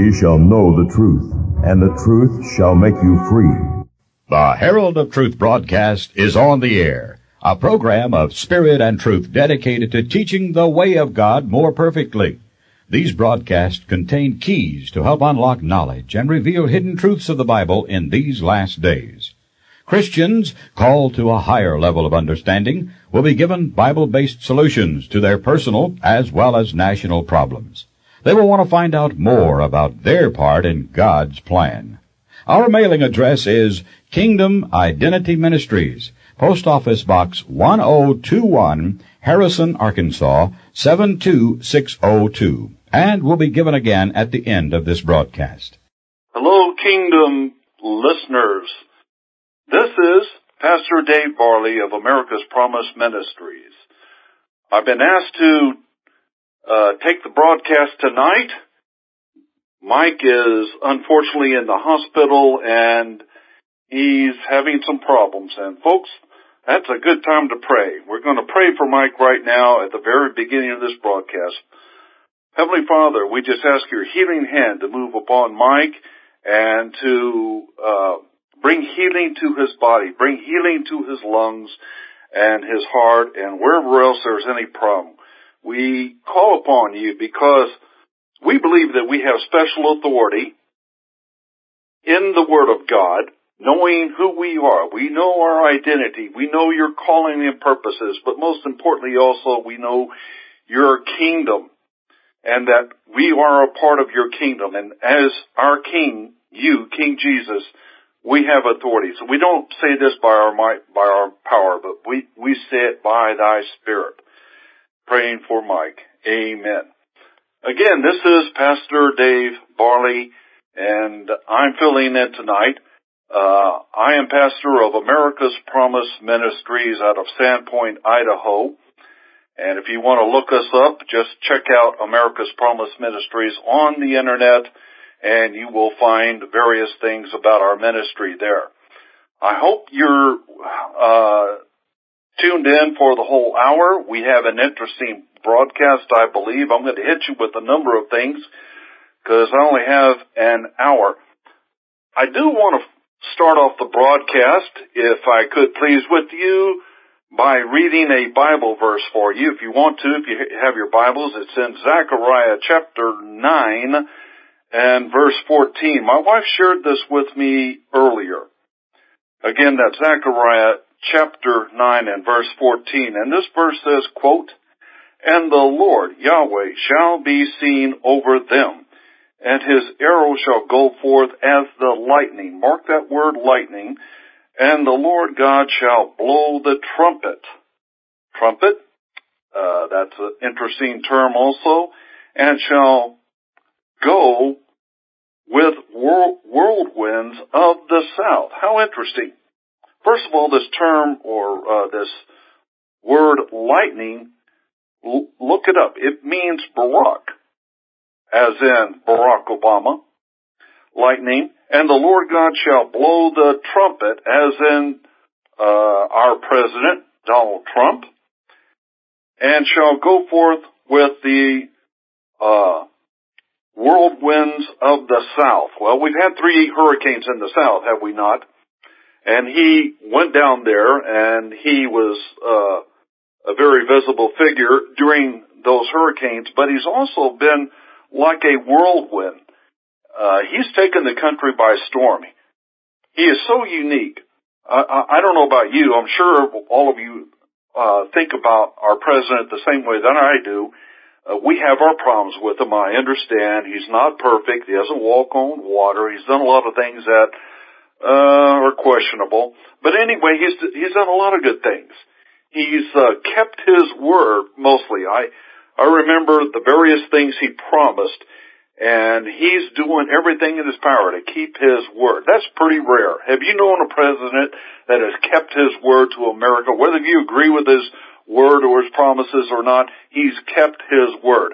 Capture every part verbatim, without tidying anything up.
ye shall know the truth, and the truth shall make you free. The Herald of Truth broadcast is on the air, a program of spirit and truth dedicated to teaching the way of God more perfectly. These broadcasts contain keys to help unlock knowledge and reveal hidden truths of the Bible in these last days. Christians called to a higher level of understanding will be given Bible-based solutions to their personal as well as national problems. They will want to find out more about their part in God's plan. Our mailing address is Kingdom Identity Ministries, Post Office Box one oh two one, Harrison, Arkansas, seven two six oh two, and will be given again at the end of this broadcast. Hello, Kingdom listeners. This is Pastor Dave Barley of America's Promise Ministries. I've been asked to uh, take the broadcast tonight. Mike is unfortunately in the hospital and he's having some problems. And folks, that's a good time to pray. We're going to pray for Mike right now at the very beginning of this broadcast. Heavenly Father, we just ask your healing hand to move upon Mike and to uh bring healing to his body, bring healing to his lungs and his heart and wherever else there's any problem. We call upon you because we believe that we have special authority in the Word of God, knowing who we are. We know our identity. We know your calling and purposes, but most importantly also we know your kingdom and that we are a part of your kingdom. And as our King, you, King Jesus, we have authority. So we don't say this by our might, by our power, but we, we say it by thy Spirit. Praying for Mike. Amen. Again, this is Pastor Dave Barley, and I'm filling in tonight. Uh, I am pastor of America's Promise Ministries out of Sandpoint, Idaho. And if you want to look us up, just check out America's Promise Ministries on the internet, and you will find various things about our ministry there. I hope you're uh tuned in for the whole hour. We have an interesting broadcast, I believe. I'm going to hit you with a number of things because I only have an hour. I do want to start off the broadcast, if I could please, with you by reading a Bible verse for you. If you want to, if you have your Bibles, it's in Zechariah chapter nine, and verse fourteen. My wife shared this with me earlier. Again, that's Zechariah chapter nine and verse fourteen. And this verse says, quote, "And the Lord Yahweh shall be seen over them, and his arrow shall go forth as the lightning." Mark that word, lightning. "And the Lord God shall blow the trumpet." Trumpet, uh, that's an interesting term also. "And shall go with whirl- whirlwinds of the south." How interesting. First of all, this term or uh, this word lightning, l- look it up. It means Barack, as in Barack Obama, lightning. "And the Lord God shall blow the trumpet," as in uh, our president, Donald Trump, "and shall go forth with the uh whirlwinds of the south." Well, we've had three hurricanes in the south, have we not? And he went down there, and he was uh, a very visible figure during those hurricanes, but he's also been like a whirlwind. Uh, he's taken the country by storm. He is so unique. I, I, I don't know about you. I'm sure all of you uh, think about our president the same way that I do. Uh, we have our problems with him. I understand. He's not perfect. He doesn't walk on water. He's done a lot of things that uh, are questionable. But anyway, he's he's done a lot of good things. He's uh, kept his word mostly. I I remember the various things he promised, and he's doing everything in his power to keep his word. That's pretty rare. Have you known a president that has kept his word to America? Whether you agree with his word or his promises or not, he's kept his word.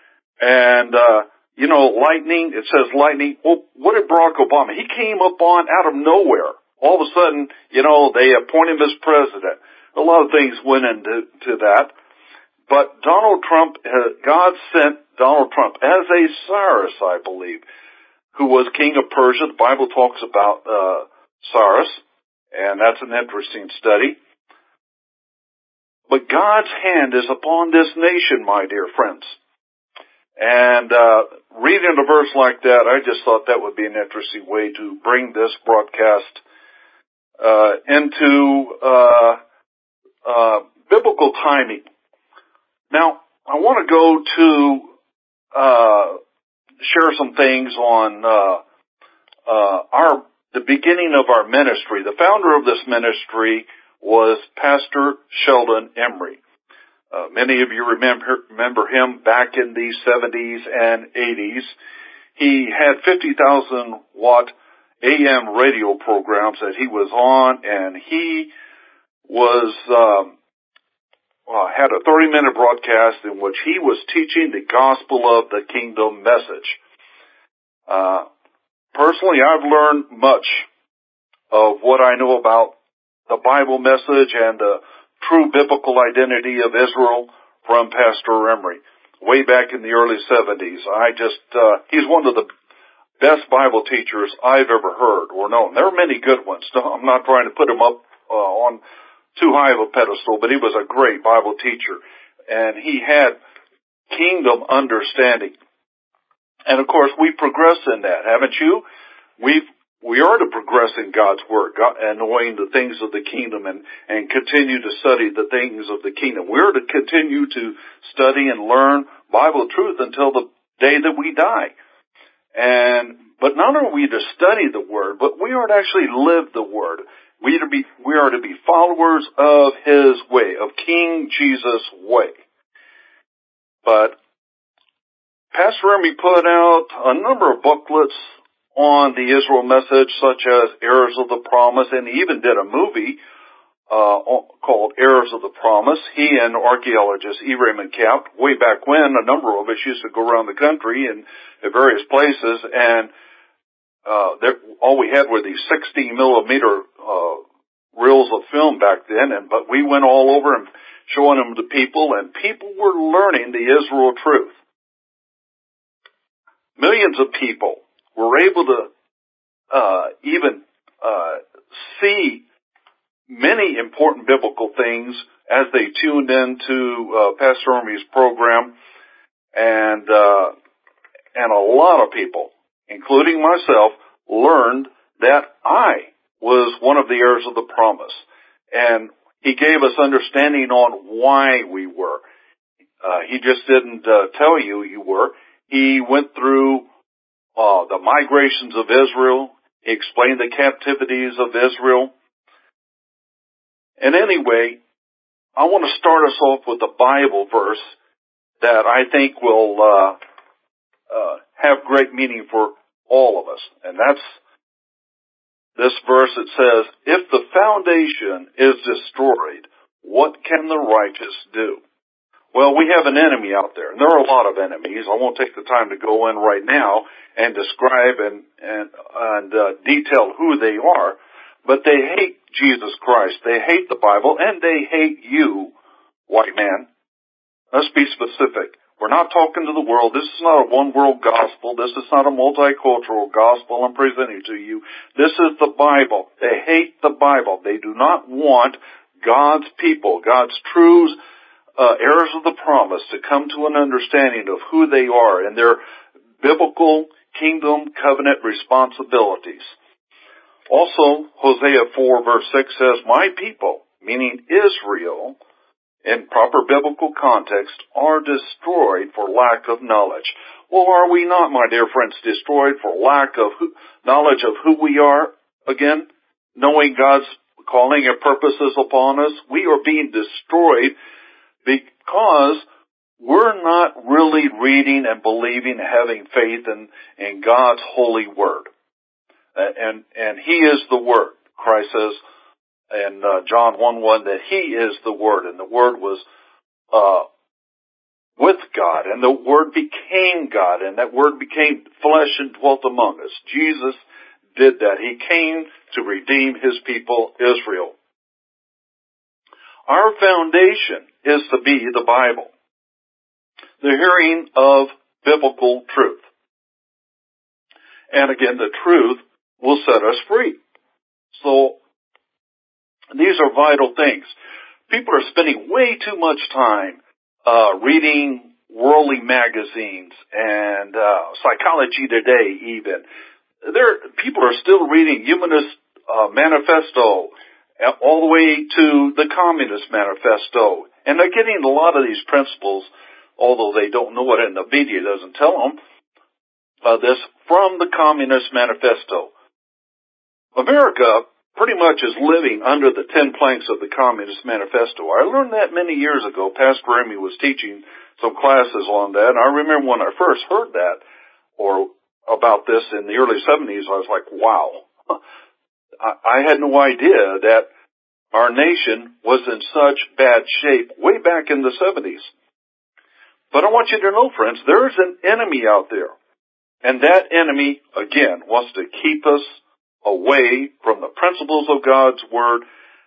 And, uh, you know, lightning, it says lightning. Well, what did Barack Obama? He came up on out of nowhere. All of a sudden, you know, they appoint him as president. A lot of things went into to that. But Donald Trump, uh, God sent Donald Trump as a Cyrus, I believe, who was king of Persia. The Bible talks about uh, Cyrus, and that's an interesting study. But God's hand is upon this nation, my dear friends. And uh, reading a verse like that, I just thought that would be an interesting way to bring this broadcast uh, into uh, uh, biblical timing. Now, I want to go to uh, share some things on uh, uh, our the beginning of our ministry. The founder of this ministry was Pastor Sheldon Emery. Uh, many of you remember, remember him back in the seventies and eighties. He had fifty thousand watt A M radio programs that he was on, and he was, um, well, had a thirty minute broadcast in which he was teaching the gospel of the kingdom message. Uh, personally, I've learned much of what I know about the Bible message and the true biblical identity of Israel from Pastor Emery. Way back in the early seventies, I just, uh, he's one of the best Bible teachers I've ever heard or known. There are many good ones. I'm not trying to put him up uh, on too high of a pedestal, but he was a great Bible teacher, and he had kingdom understanding. And of course, we progress in that, haven't you? We've We are to progress in God's Word, God, and knowing the things of the kingdom and, and continue to study the things of the kingdom. We're to continue to study and learn Bible truth until the day that we die. And, but not only are we to study the Word, but we are to actually live the Word. We are to be, we are to be followers of His way, of King Jesus' way. But Pastor Emery put out a number of booklets on the Israel message, such as Heirs of the Promise, and he even did a movie uh called Heirs of the Promise. He and archaeologist E. Raymond Camp, way back when, a number of us used to go around the country and at various places, and uh there, all we had were these sixty millimeter uh reels of film back then, and but we went all over and showing them to people, and people were learning the Israel truth. Millions of people were able to uh, even uh, see many important biblical things as they tuned into uh, Pastor Emery's program, and uh, and a lot of people, including myself, learned that I was one of the heirs of the promise, and he gave us understanding on why we were. Uh, he just didn't uh, tell you you were. He went through Uh, the migrations of Israel. He explained the captivities of Israel. And anyway, I want to start us off with a Bible verse that I think will uh, uh, have great meaning for all of us. And that's this verse that says, "If the foundation is destroyed, what can the righteous do?" Well, we have an enemy out there, and there are a lot of enemies. I won't take the time to go in right now and describe and and, and uh, detail who they are, but they hate Jesus Christ. They hate the Bible, and they hate you, white man. Let's be specific. We're not talking to the world. This is not a one-world gospel. This is not a multicultural gospel I'm presenting to you. This is the Bible. They hate the Bible. They do not want God's people, God's truths, Uh, heirs of the promise, to come to an understanding of who they are and their biblical kingdom covenant responsibilities. Also, Hosea four verse six says, "My people," meaning Israel, in proper biblical context, are destroyed for lack of knowledge. Well, are we not, my dear friends, destroyed for lack of who, knowledge of who we are? Again, knowing God's calling and purposes upon us, we are being destroyed because we're not really reading and believing, having faith in, in God's holy word. And, and He is the Word. Christ says in uh, John one one that He is the Word, and the Word was uh, with God, and the Word became God, and that Word became flesh and dwelt among us. Jesus did that. He came to redeem His people, Israel. Our foundation is to be the Bible, the hearing of biblical truth. And again, the truth will set us free. So these are vital things. People are spending way too much time uh, reading worldly magazines and uh, Psychology Today even. There, people are still reading Humanist uh, Manifesto all the way to the Communist Manifesto. And they're getting a lot of these principles, although they don't know it and the media doesn't tell them, uh, this from the Communist Manifesto. America pretty much is living under the ten planks of the Communist Manifesto. I learned that many years ago. Pastor Amy was teaching some classes on that, and I remember when I first heard that, or about this in the early seventies, I was like, wow. I had no idea that our nation was in such bad shape way back in the seventies. But I want you to know, friends, there is an enemy out there. And that enemy, again, wants to keep us away from the principles of God's Word.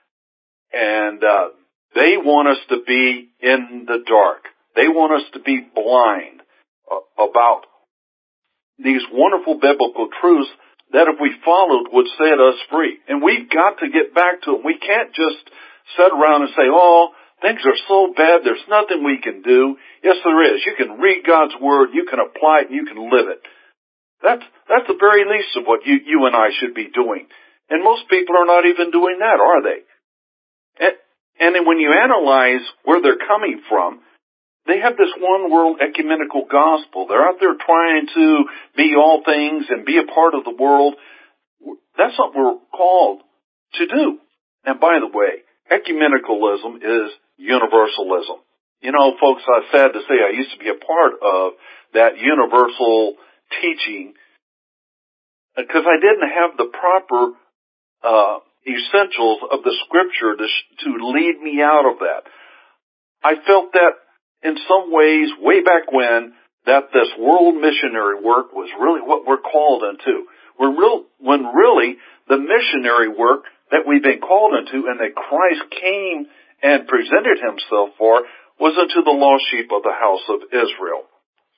And uh, they want us to be in the dark. They want us to be blind uh, about these wonderful biblical truths that if we followed would set us free. And we've got to get back to them. We can't just sit around and say, oh, things are so bad, there's nothing we can do. Yes, there is. You can read God's Word, you can apply it, and you can live it. That's, that's the very least of what you, you and I should be doing. And most people are not even doing that, are they? And, and then when you analyze where they're coming from, they have this one world ecumenical gospel. They're out there trying to be all things and be a part of the world. That's what we're called to do. And by the way, ecumenicalism is universalism. You know, folks, I'm sad to say I used to be a part of that universal teaching because I didn't have the proper uh essentials of the Scripture to, to lead me out of that. I felt that in some ways, way back when, that this world missionary work was really what we're called into. We're real, when really the missionary work that we've been called into and that Christ came and presented himself for was unto the lost sheep of the house of Israel.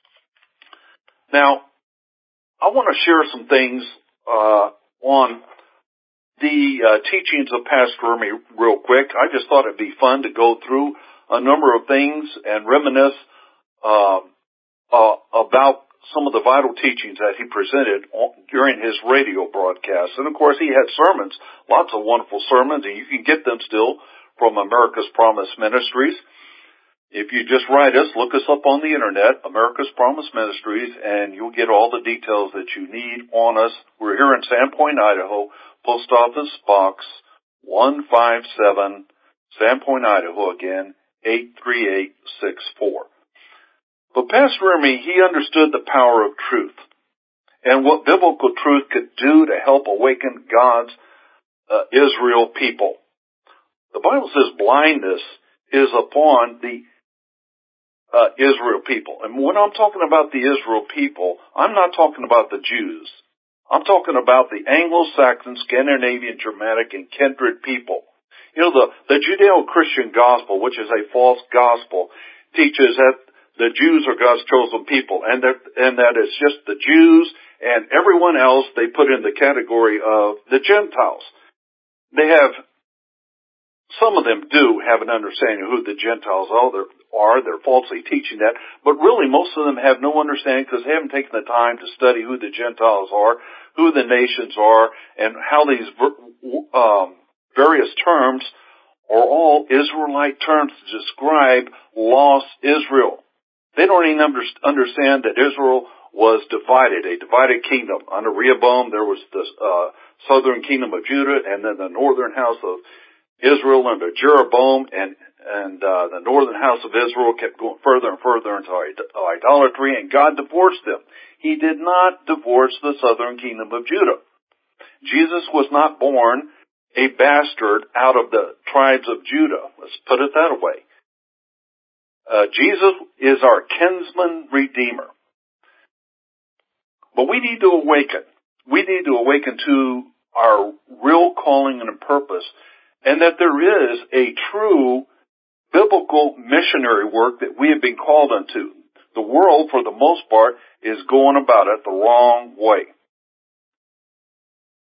Now, I want to share some things uh, on the uh, teachings of Pastor Ermy real quick. I just thought it'd be fun to go through a number of things and reminisce uh, uh, about some of the vital teachings that he presented during his radio broadcasts. And, of course, he had sermons, lots of wonderful sermons, and you can get them still from America's Promise Ministries. If you just write us, look us up on the Internet, America's Promise Ministries, and you'll get all the details that you need on us. We're here in Sandpoint, Idaho, Post Office Box one five seven, Sandpoint, Idaho, again, eight three eight six four. But Pastor Ermy, he understood the power of truth and what biblical truth could do to help awaken God's uh, Israel people. The Bible says blindness is upon the uh, Israel people. And when I'm talking about the Israel people, I'm not talking about the Jews. I'm talking about the Anglo-Saxon, Scandinavian, Germanic, and kindred people. You know, the, the Judeo-Christian gospel, which is a false gospel, teaches that the Jews are God's chosen people, and that, and that it's just the Jews and everyone else they put in the category of the Gentiles. They have, some of them do have an understanding of who the Gentiles are. They're, are. They're falsely teaching that, but really most of them have no understanding because they haven't taken the time to study who the Gentiles are, who the nations are, and how these um, various terms are all Israelite terms to describe lost Israel. They don't even under, understand that Israel was divided, a divided kingdom. Under Rehoboam, there was the uh, southern kingdom of Judah, and then the northern house of Israel under Jeroboam, and and uh, the northern house of Israel kept going further and further into idolatry, and God divorced them. He did not divorce the southern kingdom of Judah. Jesus was not born a bastard out of the tribes of Judah. Let's put it that way. Uh, Jesus is our kinsman redeemer. But we need to awaken. We need to awaken to our real calling and purpose, and that there is a true biblical missionary work that we have been called unto. The world, for the most part, is going about it the wrong way.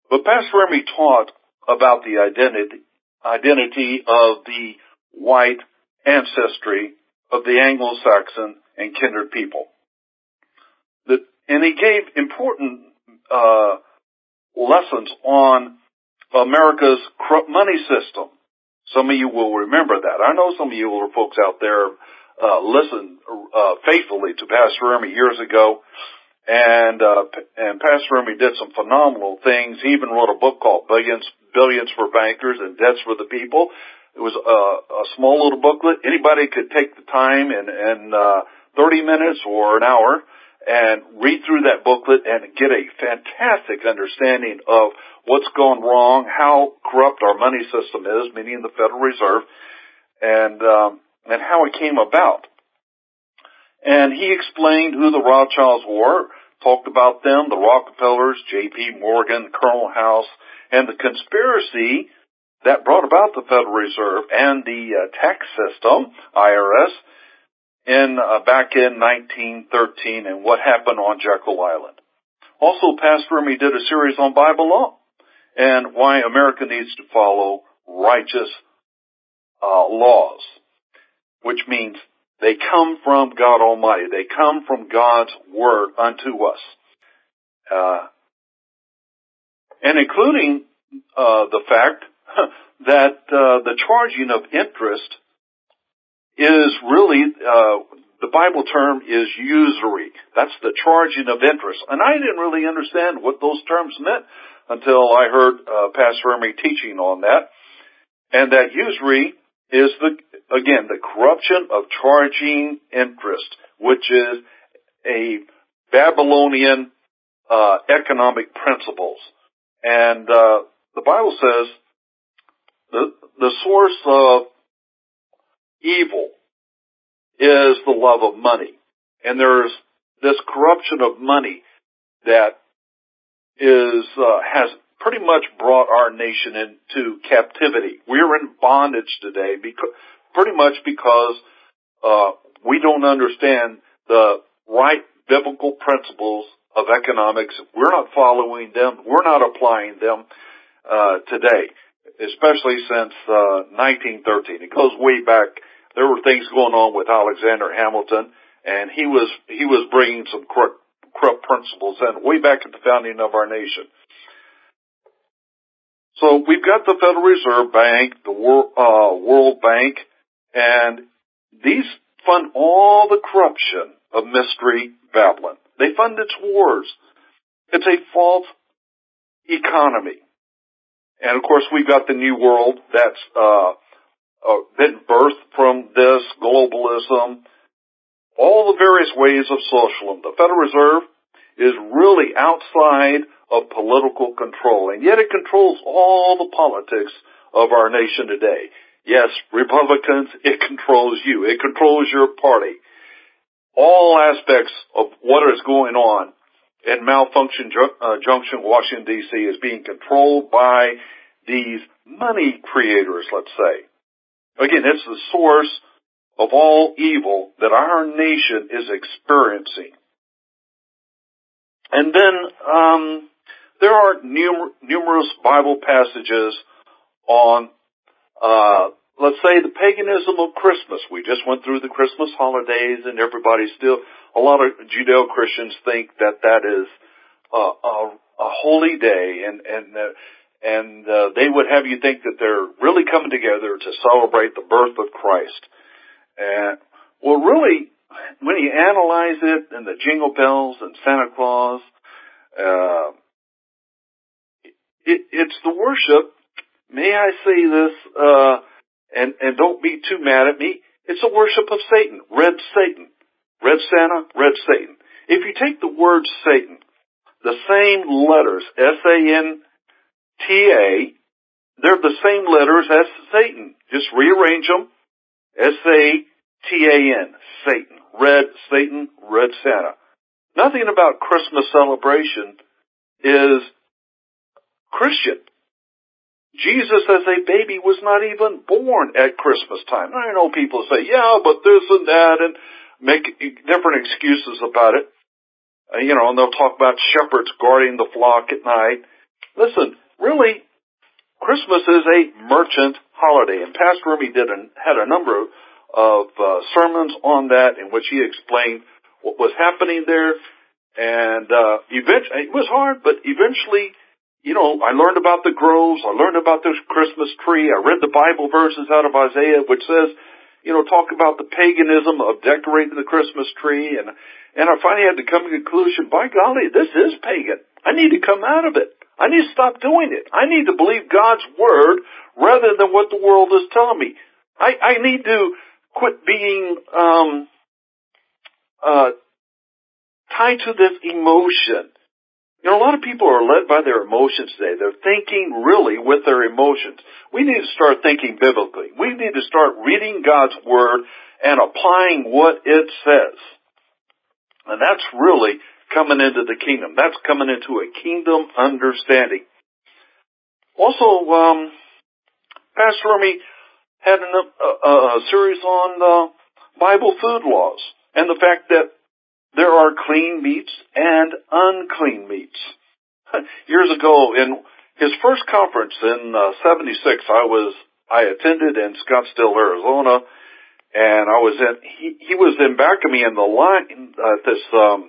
But Pastor Remy taught about the identity, identity of the white ancestry of the Anglo-Saxon and kindred people. The, and he gave important uh, lessons on America's corrupt money system. Some of you will remember that. I know some of you older folks out there uh, listened uh, faithfully to Pastor Remy years ago, and uh, and Pastor Remy did some phenomenal things. He even wrote a book called Billions, Billions for Bankers and Debts for the People. It was a, a small little booklet. Anybody could take the time in, in uh, thirty minutes or an hour and read through that booklet and get a fantastic understanding of what's gone wrong, how corrupt our money system is, meaning the Federal Reserve, and um, and how it came about. And he explained who the Rothschilds were, talked about them, the Rockefellers, J P Morgan, Colonel House, and the conspiracy that brought about the Federal Reserve and the uh, tax system, I R S, in uh, back in nineteen thirteen, and what happened on Jekyll Island. Also, Pastor Remy did a series on Bible law and why America needs to follow righteous uh, laws, which means they come from God Almighty. They come from God's Word unto us. Uh, and including uh, the fact that uh, the charging of interest is really, uh, the Bible term is usury. That's the charging of interest. And I didn't really understand what those terms meant until I heard uh, Pastor Remy teaching on that. And that usury is, the again, the corruption of charging interest, which is a Babylonian uh, economic principles. And uh, the Bible says the, the source of evil is the love of money. And there's this corruption of money that is uh, has pretty much brought our nation into captivity. We're in bondage today because, pretty much because uh, we don't understand the right biblical principles of economics. We're not following them. We're not applying them uh, today, especially since uh, nineteen thirteen. It goes way back. There were things going on with Alexander Hamilton, and he was he was bringing some corrupt, corrupt principles in way back at the founding of our nation. So we've got the Federal Reserve Bank, the World, uh, World Bank, and these fund all the corruption of Mystery Babylon. They fund its wars. It's a false economy. And of course we've got the New World that's uh, uh been birthed from this, globalism, all the various ways of socialism. The Federal Reserve is really outside of political control, and yet it controls all the politics of our nation today. Yes, Republicans, it controls you. It controls your party. All aspects of what is going on in Malfunction uh, Junction, Washington, D C is being controlled by these money creators, let's say. Again, it's the source of all evil that our nation is experiencing. And then um, there are numer- numerous Bible passages on, uh, let's say, the paganism of Christmas. We just went through the Christmas holidays, and everybody still, a lot of Judeo-Christians think that that is uh, a, a holy day, and and uh, and uh, they would have you think that they're really coming together to celebrate the birth of Christ. And well, really, when you analyze it, and the Jingle Bells and Santa Claus, uh, it, it's the worship. May I say this, uh, and, and don't be too mad at me. It's a worship of Satan. Red Satan. Red Santa, Red Satan. If you take the word Satan, the same letters, S A N T A, they're the same letters as Satan. Just rearrange them. S A T A N, Satan. Red Satan, Red Santa. Nothing about Christmas celebration is Christian. Jesus as a baby was not even born at Christmas time. I know people say, yeah, but this and that, and make different excuses about it. Uh, you know, and they'll talk about shepherds guarding the flock at night. Listen, really, Christmas is a merchant holiday, and Pastor Remy did a, had a number of, of uh, sermons on that in which he explained what was happening there. And uh, eventually, it was hard, but eventually, you know, I learned about the groves. I learned about this Christmas tree. I read the Bible verses out of Isaiah, which says, you know, talk about the paganism of decorating the Christmas tree. And and I finally had to come to the conclusion, by golly, this is pagan. I need to come out of it. I need to stop doing it. I need to believe God's Word rather than what the world is telling me. I, I need to quit being um, uh, tied to this emotion. You know, a lot of people are led by their emotions today. They're thinking really with their emotions. We need to start thinking biblically. We need to start reading God's Word and applying what it says. And that's really coming into the kingdom. That's coming into a kingdom understanding. Also, um, Pastor Remy had an, a, a series on uh, Bible food laws and the fact that there are clean meats and unclean meats. Years ago, in his first conference in uh, seventy-six, I was I attended in Scottsdale, Arizona, and I was in. He, he was in back of me in the line at this um,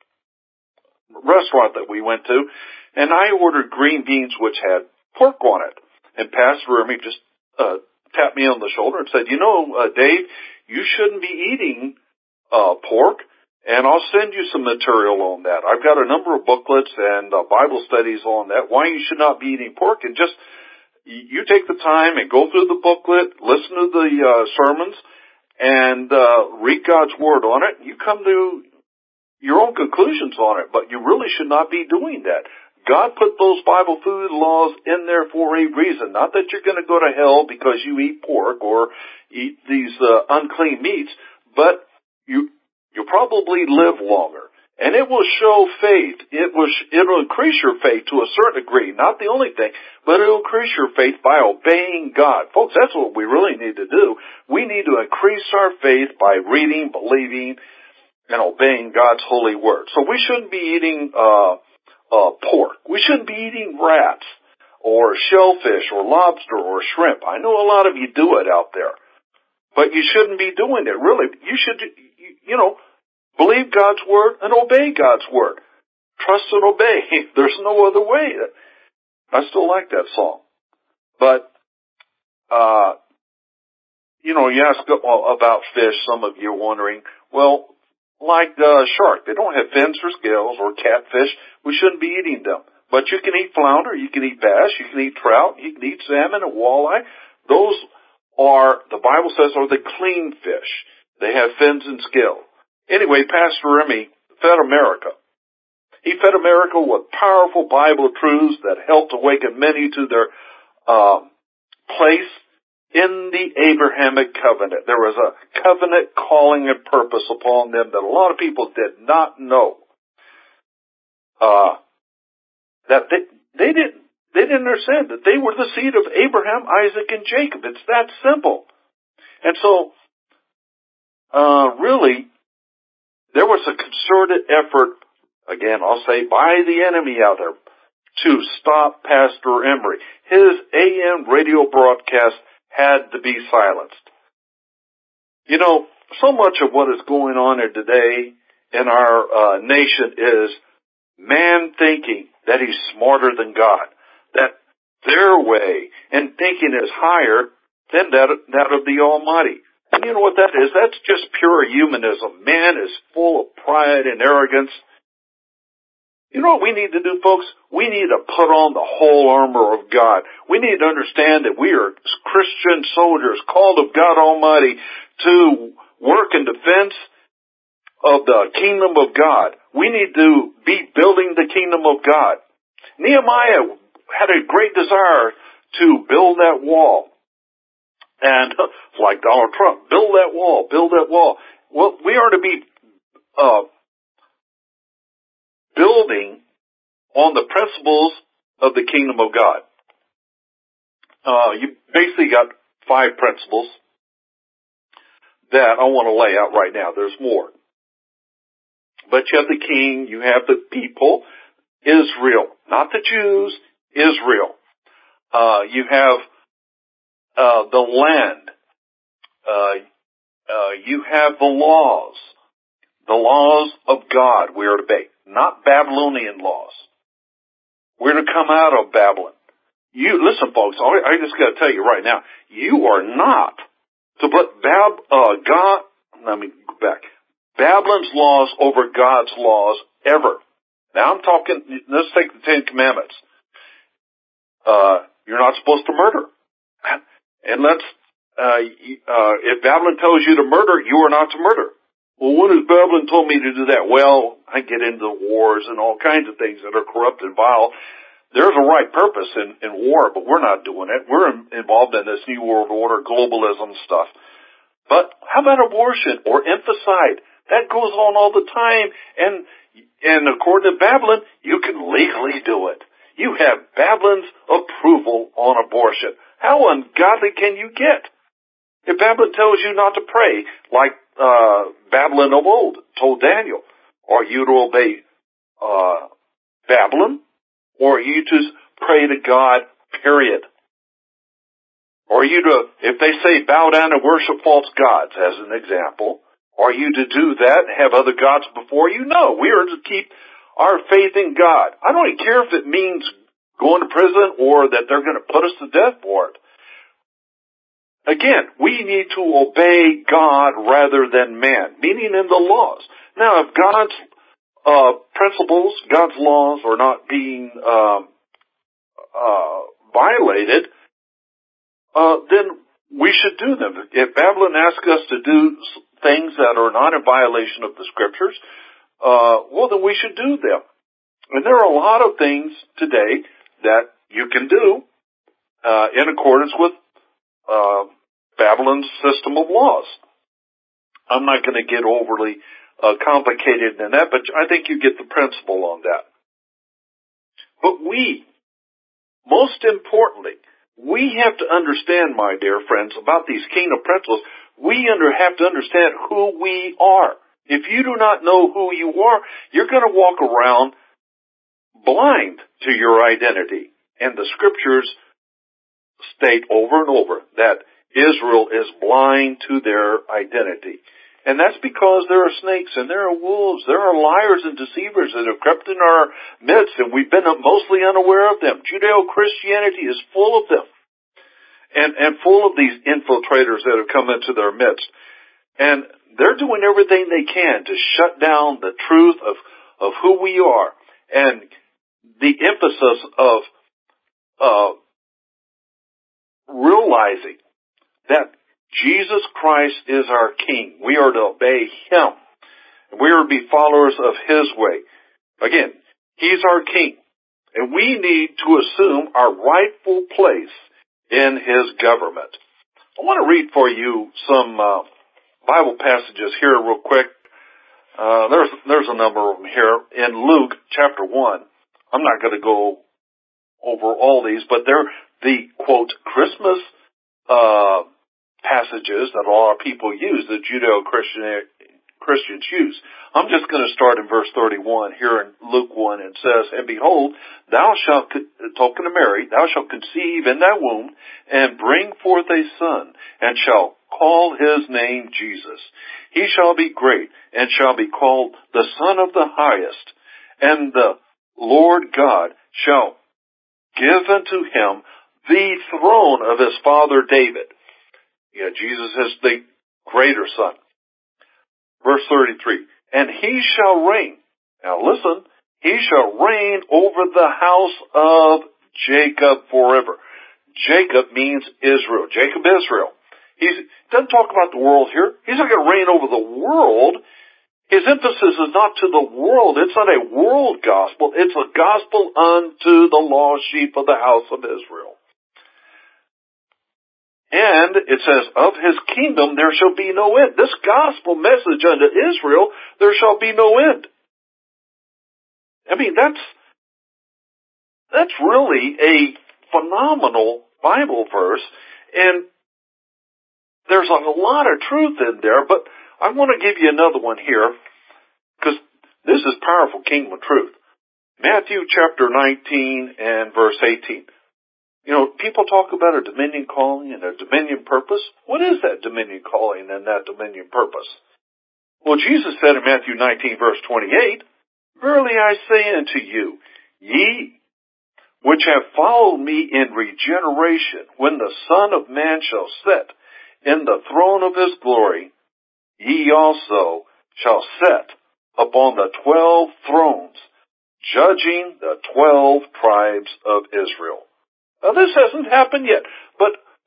restaurant that we went to, and I ordered green beans which had pork on it. And Pastor Remy just uh, tapped me on the shoulder and said, "You know, uh, Dave, you shouldn't be eating uh, pork." And I'll send you some material on that. I've got a number of booklets and uh, Bible studies on that, why you should not be eating pork. And just, you take the time and go through the booklet, listen to the uh, sermons, and uh, read God's Word on it. You come to your own conclusions on it, but you really should not be doing that. God put those Bible food laws in there for a reason. Not that you're going to go to hell because you eat pork or eat these uh, unclean meats, but you... You'll probably live longer. And it will show faith. It will, it'll increase your faith to a certain degree. Not the only thing, but it'll increase your faith by obeying God. Folks, that's what we really need to do. We need to increase our faith by reading, believing, and obeying God's holy word. So we shouldn't be eating uh, uh pork. We shouldn't be eating rats or shellfish or lobster or shrimp. I know a lot of you do it out there. But you shouldn't be doing it, really. You should, you know, believe God's Word and obey God's Word. Trust and obey. There's no other way. I still like that song. But, uh, you know, you ask about fish, some of you are wondering, well, like uh, shark, they don't have fins or scales, or catfish. We shouldn't be eating them. But you can eat flounder, you can eat bass, you can eat trout, you can eat salmon and walleye. Those are, the Bible says, are the clean fish. They have fins and scales. Anyway, Pastor Remy fed America. He fed America with powerful Bible truths that helped awaken many to their uh, place in the Abrahamic covenant. There was a covenant calling and purpose upon them that a lot of people did not know. Uh, that they, they didn't. They didn't understand that they were the seed of Abraham, Isaac, and Jacob. It's that simple. And so, uh, really, there was a concerted effort, again, I'll say, by the enemy out there to stop Pastor Emery. His A M radio broadcast had to be silenced. You know, so much of what is going on here today in our uh, nation is man thinking that he's smarter than God. That their way and thinking is higher than that, that of the Almighty. And you know what that is? That's just pure humanism. Man is full of pride and arrogance. You know what we need to do, folks? We need to put on the whole armor of God. We need to understand that we are Christian soldiers called of God Almighty to work in defense of the kingdom of God. We need to be building the kingdom of God. Nehemiah had a great desire to build that wall. And like Donald Trump, build that wall, build that wall. Well, we are to be uh, building on the principles of the kingdom of God. Uh, you basically got five principles that I want to lay out right now. There's more. But you have the king, you have the people, Israel, not the Jews, Israel. Uh, you have uh, the land. Uh, uh, you have the laws. The laws of God we are to obey, not Babylonian laws. We're to come out of Babylon. You listen, folks. I just got to tell you right now, you are not to put Bab, uh, God. Let me go back. Babylon's laws over God's laws ever. Now I'm talking. Let's take the Ten Commandments. Uh, you're not supposed to murder, and let's. Uh, uh, if Babylon tells you to murder, you are not to murder. Well, when has Babylon told me to do that? Well, I get into wars and all kinds of things that are corrupt and vile. There's a right purpose in, in war, but we're not doing it. We're involved in this New World Order, globalism stuff. But how about abortion or infanticide? That goes on all the time. And, and according to Babylon, you can legally do it. You have Babylon's approval on abortion. How ungodly can you get? If Babylon tells you not to pray, like uh Babylon of old told Daniel, are you to obey uh Babylon? Or are you to pray to God, period? Or are you to, if they say bow down and worship false gods, as an example, are you to do that and have other gods before you? No, we are to keep our faith in God. I don't even care if it means going to prison or that they're going to put us to death for it. Again, we need to obey God rather than man, meaning in the laws. Now, if God's uh principles, God's laws are not being um, uh violated, uh then we should do them. If Babylon asks us to do things that are not in violation of the Scriptures, uh well, then we should do them. And there are a lot of things today that you can do uh in accordance with uh Babylon's system of laws. I'm not going to get overly uh, complicated in that, but I think you get the principle on that. But we, most importantly, we have to understand, my dear friends, about these kingdom principles. We under, have to understand who we are. If you do not know who you are, you're going to walk around blind to your identity. And the Scriptures state over and over that Israel is blind to their identity. And that's because there are snakes and there are wolves. There are liars and deceivers that have crept in our midst, and we've been mostly unaware of them. Judeo-Christianity is full of them. And, and full of these infiltrators that have come into their midst. And they're doing everything they can to shut down the truth of, of who we are. And the emphasis of uh, realizing that Jesus Christ is our King. We are to obey Him. We are to be followers of His way. Again, He's our King. And we need to assume our rightful place in His government. I want to read for you some uh, Bible passages here real quick. Uh, there's, there's a number of them here. In Luke chapter one, I'm not going to go over all these, but they're the, quote, Christmas uh passages that a lot of people use, that Judeo-Christian Christians use. I'm just going to start in verse thirty-one here in Luke one. It says, and behold, thou shalt, talking to Mary, thou shalt conceive in thy womb and bring forth a son, and shall call his name Jesus. He shall be great, and shall be called the Son of the Highest. And the Lord God shall give unto him the throne of his father David. Yeah, Jesus is the greater son. Verse thirty-three, and he shall reign. Now listen, he shall reign over the house of Jacob forever. Jacob means Israel. Jacob, Israel. He doesn't talk about the world here. He's not going to reign over the world. His emphasis is not to the world. It's not a world gospel. It's a gospel unto the lost sheep of the house of Israel. And it says, of his kingdom there shall be no end. This gospel message unto Israel, there shall be no end. I mean, that's, that's really a phenomenal Bible verse. And there's a lot of truth in there, but I want to give you another one here, because this is powerful kingdom truth. Matthew chapter nineteen and verse eighteen. You know, people talk about a dominion calling and a dominion purpose. What is that dominion calling and that dominion purpose? Well, Jesus said in Matthew nineteen verse twenty-eight, "Verily I say unto you, ye which have followed me in regeneration, when the Son of Man shall sit in the throne of his glory, ye also shall sit upon the twelve thrones, judging the twelve tribes of Israel." Now this hasn't happened yet, but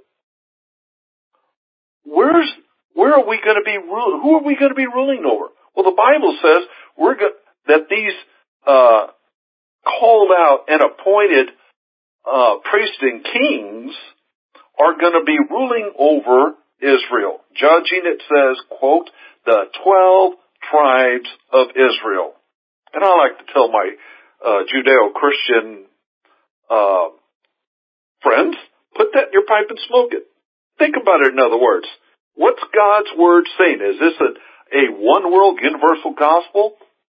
where's, where are we going to be, who are we going to be ruling over? Well, the Bible says we're go- that these, uh, called out and appointed, uh, priests and kings are going to be ruling over Israel. Judging, it says, quote, the twelve tribes of Israel. And I like to tell my, uh, Judeo-Christian, uh, friends, put that in your pipe and smoke it. Think about it in other words. What's God's Word saying? Is this a, a one-world universal gospel?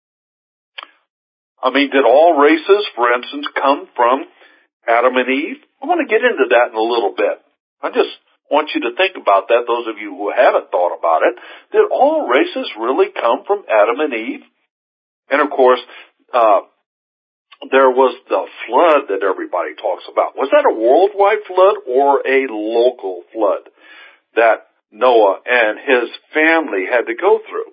I mean, did all races, for instance, come from Adam and Eve? I want to get into that in a little bit. I just want you to think about that, those of you who haven't thought about it. Did all races really come from Adam and Eve? And of course, uh, there was the flood that everybody talks about. Was that a worldwide flood or a local flood that Noah and his family had to go through?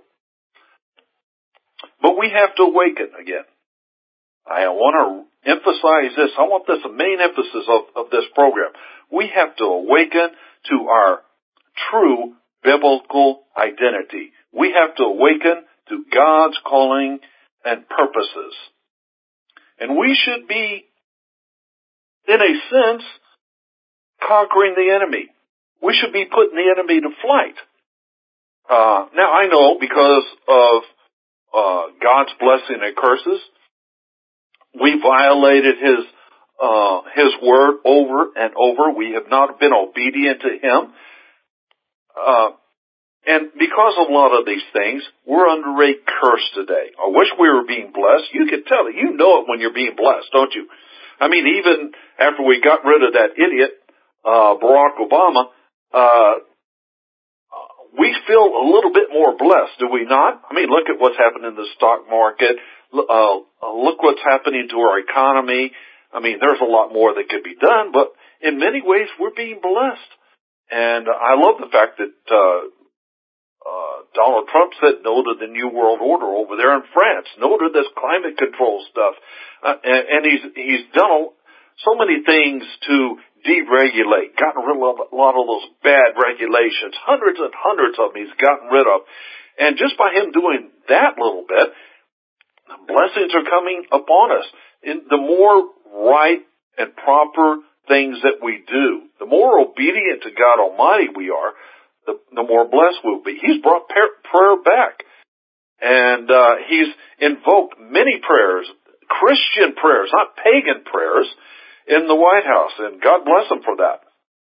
But we have to awaken again. I want to emphasize this. I want this the main emphasis of, of this program. We have to awaken to our true biblical identity. We have to awaken to God's calling and purposes. And we should be, in a sense, conquering the enemy. We should be putting the enemy to flight. Uh, now I know because of uh, God's blessing and curses, we violated His uh, His word over and over. We have not been obedient to Him. Uh, and because of a lot of these things, we're under a curse today. I wish we were being blessed. You can tell it. You know it when you're being blessed, don't you? I mean, even after we got rid of that idiot, uh, Barack Obama, uh, we feel a little bit more blessed, do we not? I mean, look at what's happened in the stock market. Uh, look what's happening to our economy. I mean, there's a lot more that could be done, but in many ways, we're being blessed. And I love the fact that, uh, Uh, Donald Trump said no to the New World Order over there in France, no to this climate control stuff, uh, and, and he's he's done a, so many things to deregulate, gotten rid of a lot of those bad regulations, hundreds and hundreds of them he's gotten rid of, and just by him doing that little bit, blessings are coming upon us. In the more right and proper things that we do, the more obedient to God Almighty we are, The, the more blessed we'll be. He's brought prayer, prayer back. And uh, he's invoked many prayers, Christian prayers, not pagan prayers, in the White House. And God bless him for that.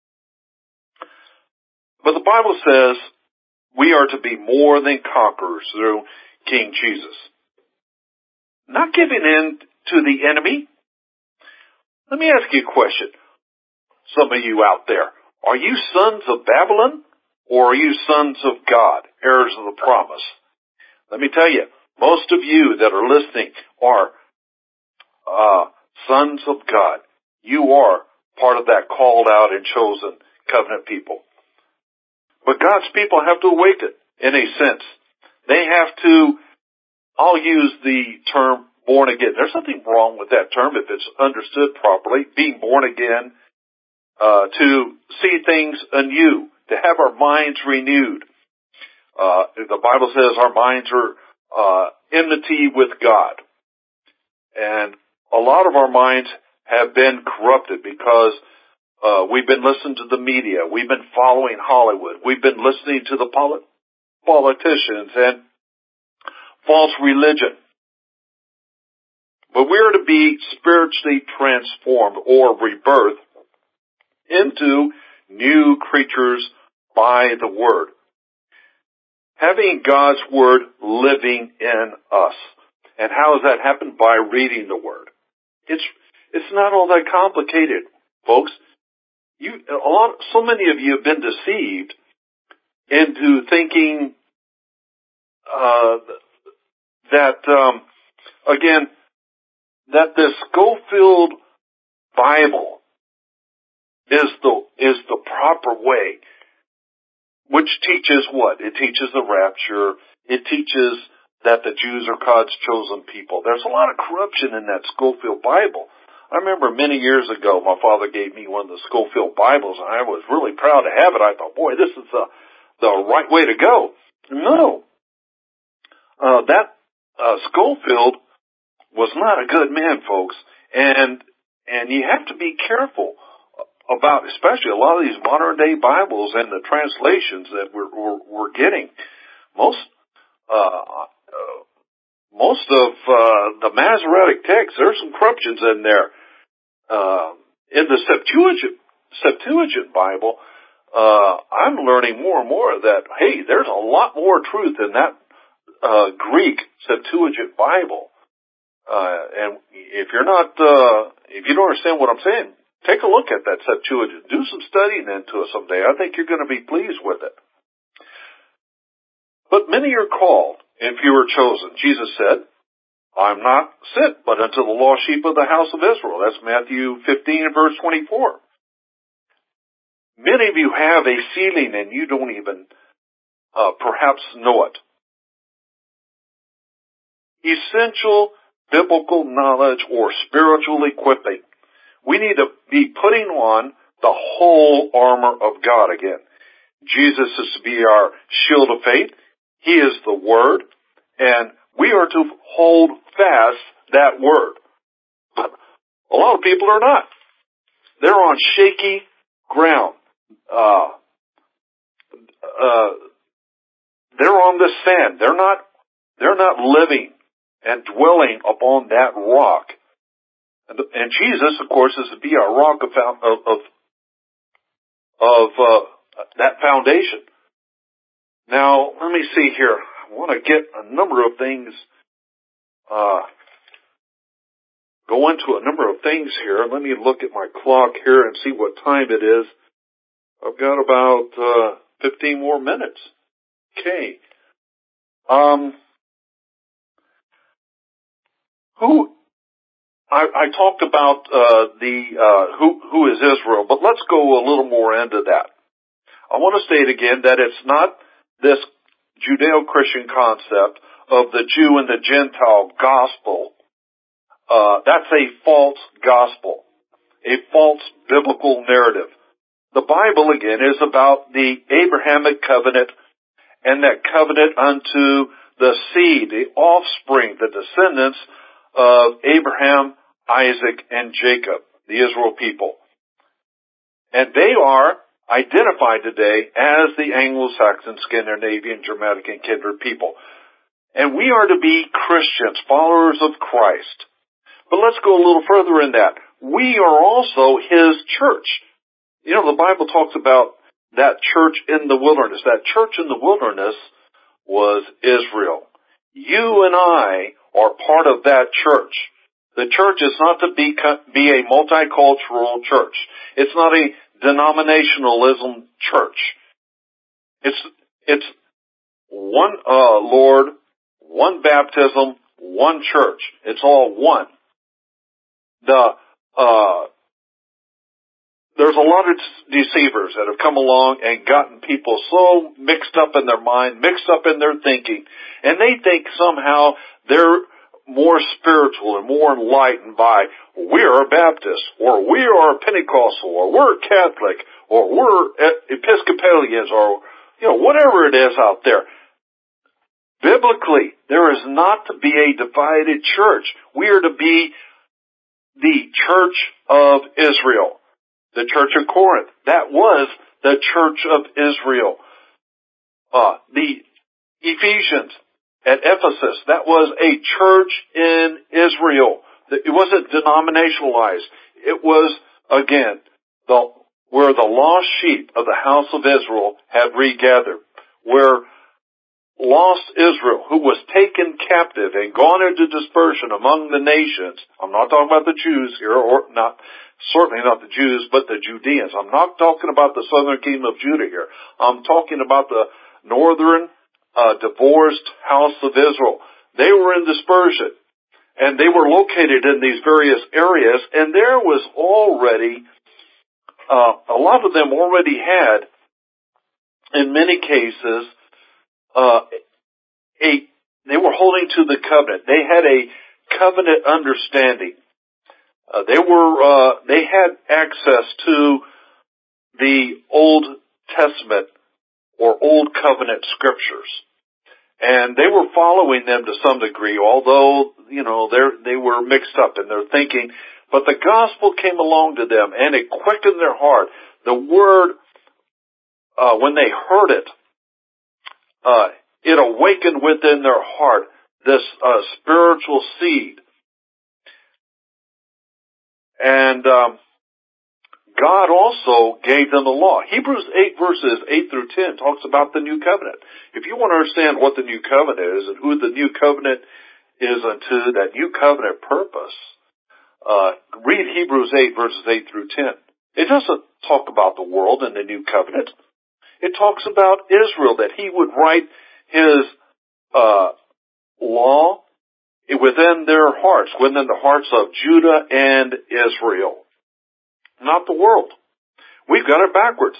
But the Bible says we are to be more than conquerors through King Jesus. Not giving in to the enemy. Let me ask you a question. Some of you out there, are you sons of Babylon? Or are you sons of God, heirs of the promise? Let me tell you, most of you that are listening are uh, sons of God. You are part of that called out and chosen covenant people. But God's people have to awaken, in a sense. They have to, I'll use the term born again. There's nothing wrong with that term if it's understood properly. Being born again, uh, to see things anew. To have our minds renewed. Uh, the Bible says our minds are uh, enmity with God. And a lot of our minds have been corrupted because uh, we've been listening to the media. We've been following Hollywood. We've been listening to the polit- politicians and false religion. But we're to be spiritually transformed or rebirthed into new creatures by the Word. Having God's Word living in us. And how does that happen? By reading the Word. It's, it's not all that complicated, folks. You, a lot, so many of you have been deceived into thinking, uh, that, um, again, that the Scofield Bible is the, is the proper way, which teaches what? It teaches the rapture. It teaches that the Jews are God's chosen people. There's a lot of corruption in that Scofield Bible. I remember many years ago, my father gave me one of the Scofield Bibles, and I was really proud to have it. I thought, boy, this is the, the right way to go. No. Uh, that, uh, Scofield was not a good man, folks. And, and you have to be careful about, especially a lot of these modern day Bibles and the translations that we're, we're, we're getting. Most, uh, uh, most of, uh, the Masoretic text, there's some corruptions in there. Uh, in the Septuagint, Septuagint Bible, uh, I'm learning more and more that, hey, there's a lot more truth in that, uh, Greek Septuagint Bible. Uh, and if you're not, uh, if you don't understand what I'm saying, take a look at that Septuagint. Do some studying into it someday. I think you're going to be pleased with it. But many are called, and few are chosen. Jesus said, I'm not sent but unto the lost sheep of the house of Israel. That's Matthew fifteen and verse twenty-four. Many of you have a ceiling and you don't even uh, perhaps know it. Essential biblical knowledge or spiritual equipping. We need to be putting on the whole armor of God again. Jesus is to be our shield of faith. He is the Word, and we are to hold fast that Word. But a lot of people are not. They're on shaky ground. Uh, uh, they're on the sand. They're not, they're not living and dwelling upon that rock. And, and Jesus, of course, is to be our rock of, of, of uh, that foundation. Now, let me see here. I want to get a number of things, uh, go into a number of things here. Let me look at my clock here and see what time it is. I've got about uh, fifteen more minutes. Okay. Um, who? I, I talked about uh, the uh, who who is Israel, but let's go a little more into that. I want to state again that it's not this Judeo-Christian concept of the Jew and the Gentile gospel. Uh, that's a false gospel, a false biblical narrative. The Bible, again, is about the Abrahamic covenant and that covenant unto the seed, the offspring, the descendants of Abraham, Isaac, and Jacob, the Israel people. And they are identified today as the Anglo-Saxon, Scandinavian, Germanic, and kindred people. And we are to be Christians, followers of Christ. But let's go a little further in that. We are also His church. You know, the Bible talks about that church in the wilderness. That church in the wilderness was Israel. You and I are part of that church. The church is not to be, be a multicultural church. It's not a denominationalism church. It's, it's one, uh, Lord, one baptism, one church. It's all one. The, uh, there's a lot of deceivers that have come along and gotten people so mixed up in their mind, mixed up in their thinking, and they think somehow they're more spiritual and more enlightened by, we're a Baptist, or we are Pentecostal, or we're Catholic, or we're Episcopalians, or, you know, whatever it is out there. Biblically, there is not to be a divided church. We are to be the church of Israel. The church of Corinth, that was the church of Israel. Uh, the Ephesians at Ephesus, that was a church in Israel. It wasn't denominationalized. It was, again, the, where the lost sheep of the house of Israel had regathered, where lost Israel, who was taken captive and gone into dispersion among the nations. I'm not talking about the Jews here, or not, certainly not the Jews, but the Judeans. I'm not talking about the southern kingdom of Judah here. I'm talking about the northern, uh, divorced house of Israel. They were in dispersion, and they were located in these various areas, and there was already, uh, a lot of them already had, in many cases, Uh, a, they were holding to the covenant. They had a covenant understanding. Uh, they were, uh, they had access to the Old Testament or Old Covenant scriptures. And they were following them to some degree, although, you know, they they were mixed up in their thinking. But the gospel came along to them and it quickened their heart. The word, uh, when they heard it, Uh, it awakened within their heart this uh, spiritual seed. And um, God also gave them the law. Hebrews eight verses eight through ten talks about the new covenant. If you want to understand what the new covenant is and who the new covenant is unto that new covenant purpose, uh, read Hebrews eight verses eight through ten. It doesn't talk about the world in the new covenant. It talks about Israel, that he would write his uh, law within their hearts, within the hearts of Judah and Israel, not the world. We've got it backwards.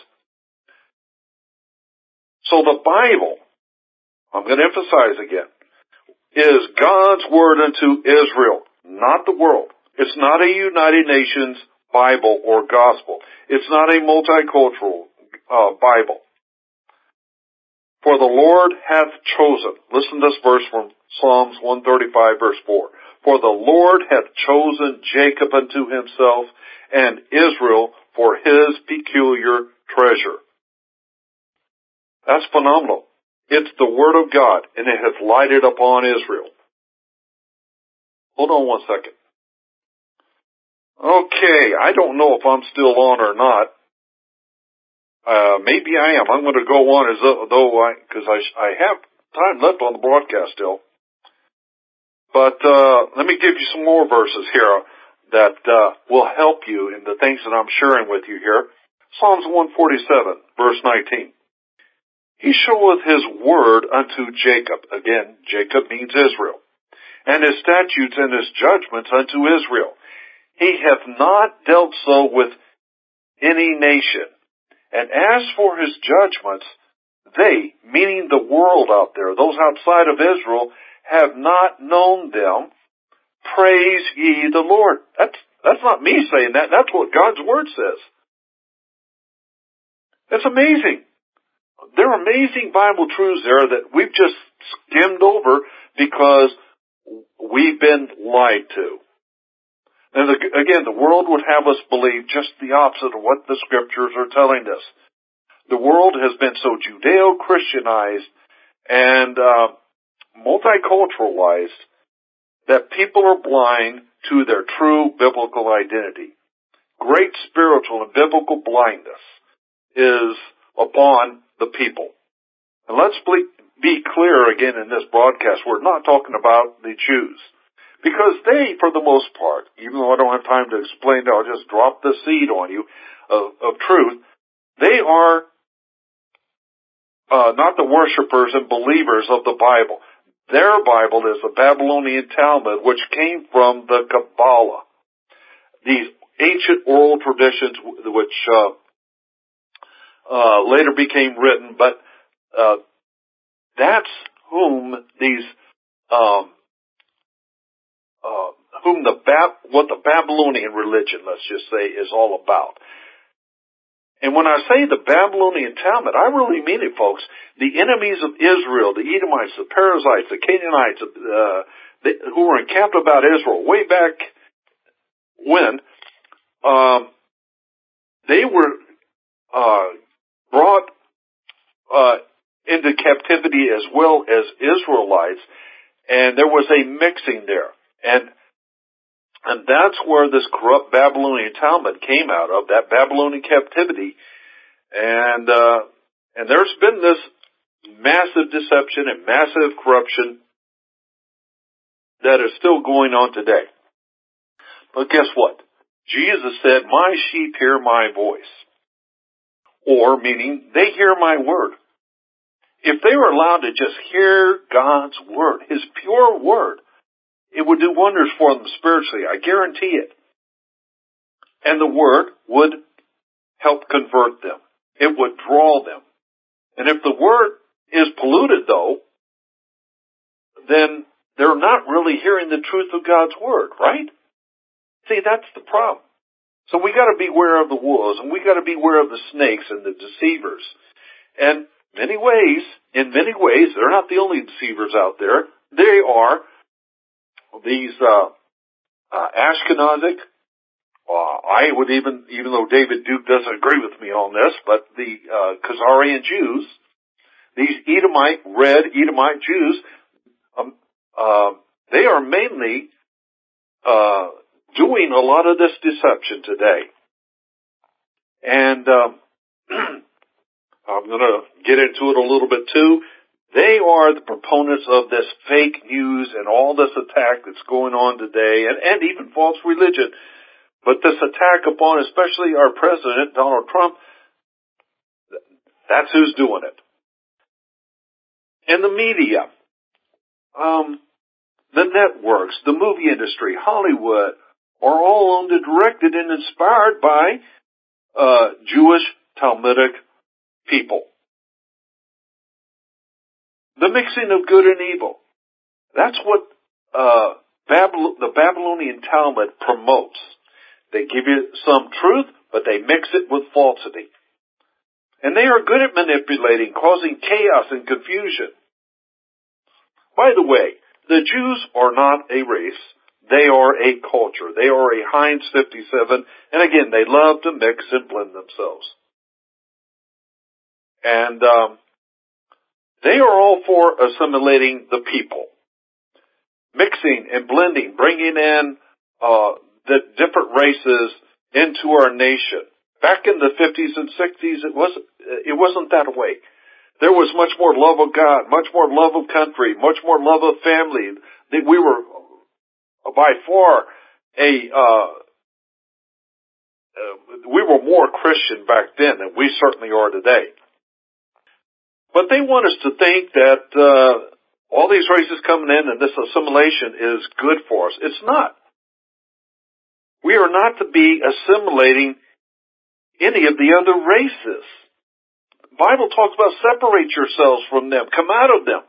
So the Bible, I'm going to emphasize again, is God's word unto Israel, not the world. It's not a United Nations Bible or gospel. It's not a multicultural uh, Bible. For the Lord hath chosen, listen to this verse from Psalms one thirty-five verse four. For the Lord hath chosen Jacob unto himself and Israel for his peculiar treasure. That's phenomenal. It's the word of God and it hath lighted upon Israel. Hold on one second. Okay, I don't know if I'm still on or not. Uh, maybe I am. I'm going to go on as though I, because I, I have time left on the broadcast still. But, uh, let me give you some more verses here that, uh, will help you in the things that I'm sharing with you here. Psalms one forty-seven, verse nineteen. He showeth his word unto Jacob. Again, Jacob means Israel. And his statutes and his judgments unto Israel. He hath not dealt so with any nation. And as for his judgments, they, meaning the world out there, those outside of Israel, have not known them. Praise ye the Lord. That's, that's not me saying that. That's what God's word says. It's amazing. There are amazing Bible truths there that we've just skimmed over because we've been lied to. And again, the world would have us believe just the opposite of what the scriptures are telling us. The world has been so Judeo-Christianized and uh, multiculturalized that people are blind to their true biblical identity. Great spiritual and biblical blindness is upon the people. And let's be clear again in this broadcast, we're not talking about the Jews. Because they, for the most part, even though I don't have time to explain it, I'll just drop the seed on you of, of truth. They are uh, not the worshipers and believers of the Bible. Their Bible is the Babylonian Talmud, which came from the Kabbalah. These ancient oral traditions which uh, uh, later became written, but uh, that's whom these um, Uh, whom the Bab- what the Babylonian religion, let's just say, is all about. And when I say the Babylonian Talmud, I really mean it, folks. The enemies of Israel, the Edomites, the Perizzites, the Canaanites, uh, they, who were encamped about Israel way back when, um, they were uh, brought uh, into captivity as well as Israelites, and there was a mixing there. And and that's where this corrupt Babylonian Talmud came out of, that Babylonian captivity. And uh, and there's been this massive deception and massive corruption that is still going on today. But guess what? Jesus said, my sheep hear my voice. Or, meaning, they hear my word. If they were allowed to just hear God's word, His pure word, it would do wonders for them spiritually. I guarantee it. And the word would help convert them. It would draw them. And if the word is polluted, though, then they're not really hearing the truth of God's word, right? See, that's the problem. So we got to beware of the wolves, and we got to beware of the snakes and the deceivers. And many ways, in many ways, they're not the only deceivers out there. They are these uh, uh, Ashkenazic. Uh, I would even, even though David Duke doesn't agree with me on this, but the uh, Khazarian Jews, these Edomite, red Edomite Jews, um, uh, they are mainly uh, doing a lot of this deception today. And um, I'm going to get into it a little bit too. They are the proponents of this fake news and all this attack that's going on today, and, and even false religion. But this attack upon especially our president, Donald Trump, that's who's doing it. And the media, um, the networks, the movie industry, Hollywood, are all owned and directed and inspired by uh, Jewish Talmudic people. The mixing of good and evil. That's what uh, Babylon, the Babylonian Talmud promotes. They give you some truth, but they mix it with falsity. And they are good at manipulating, causing chaos and confusion. By the way, the Jews are not a race. They are a culture. They are a Heinz fifty-seven. And again, they love to mix and blend themselves. And um, they are all for assimilating the people. Mixing and blending, bringing in uh, the different races into our nation. Back in the fifties and sixties, it wasn't, it wasn't that way. There was much more love of God, much more love of country, much more love of family. We were by far a, uh, uh, we were more Christian back then than we certainly are today. But they want us to think that uh, all these races coming in and this assimilation is good for us. It's not. We are not to be assimilating any of the other races. The Bible talks about separate yourselves from them. Come out of them.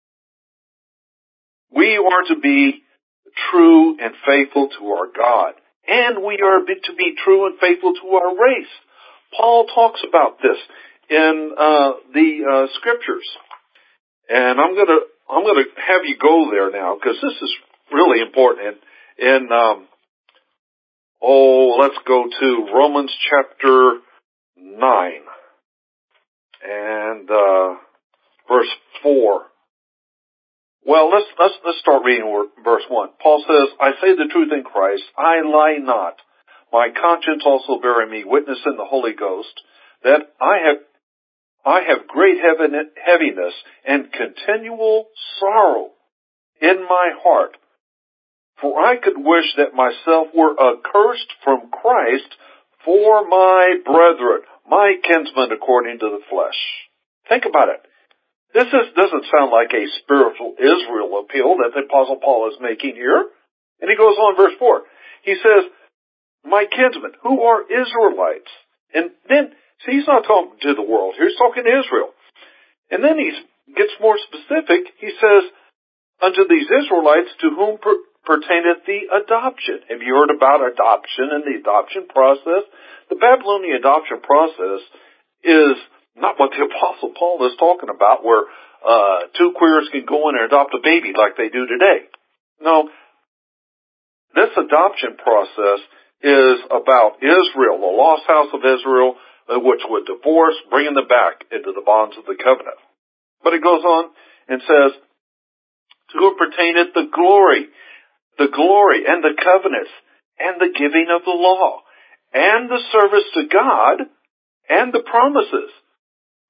We are to be true and faithful to our God. And we are to be true and faithful to our race. Paul talks about this in uh, the uh, scriptures. And I'm going to I'm going to have you go there now because this is really important. In, in um, oh, let's go to Romans chapter nine and uh, verse four. Well, let's let's let's start reading verse one. Paul says, "I say the truth in Christ; I lie not. My conscience also bearing me witness in the Holy Ghost that I have I have great heaviness and continual sorrow in my heart. For I could wish that myself were accursed from Christ for my brethren, my kinsmen according to the flesh." Think about it. This is, doesn't sound like a spiritual Israel appeal that the Apostle Paul is making here. And he goes on, verse four. He says, "My kinsmen, who are Israelites." And then, see, he's not talking to the world here. He's talking to Israel. And then he gets more specific. He says, "Unto these Israelites to whom per- pertaineth the adoption." Have you heard about adoption and the adoption process? The Babylonian adoption process is not what the Apostle Paul is talking about, where uh, two queers can go in and adopt a baby like they do today. No, this adoption process is about Israel, the lost house of Israel, uh, which would divorce, bringing them back into the bonds of the covenant. But it goes on and says, "To whom pertaineth the glory, the glory and the covenants and the giving of the law and the service to God and the promises,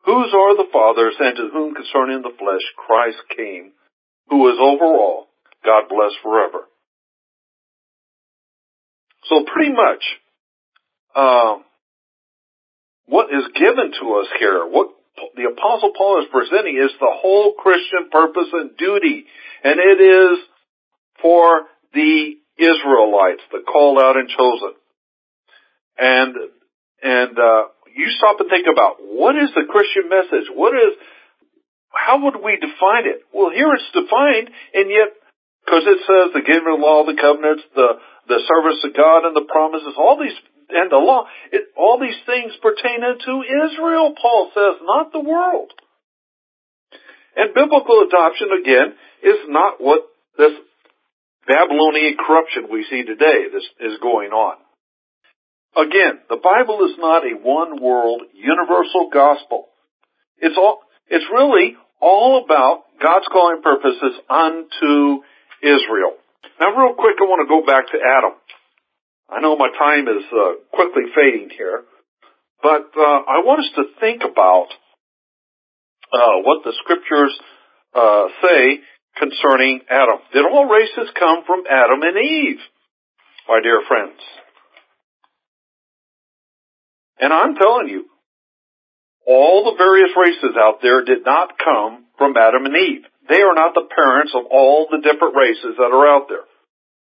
Whose are the fathers, and to whom concerning the flesh Christ came, who is over all, God bless forever. So pretty much, uh, what is given to us here, what the Apostle Paul is presenting, is the whole Christian purpose and duty. And it is for the Israelites, the called out and chosen. And, and, uh, you stop and think about, what is the Christian message? What is, how would we define it? Well, here it's defined, and yet, because it says the giving of the law, the covenants, the, the service of God, and the promises, all these, and the law, it, all these things pertain unto Israel, Paul says, not the world. And biblical adoption, again, is not what this Babylonian corruption we see today this is going on. Again, the Bible is not a one-world, universal gospel. It's all, it's really all about God's calling purposes unto Israel. Now, real quick, I want to go back to Adam. I know my time is uh, quickly fading here, but uh, I want us to think about uh, what the scriptures uh, say concerning Adam. Did all races come from Adam and Eve, my dear friends? And I'm telling you, all the various races out there did not come from Adam and Eve. They are not the parents of all the different races that are out there.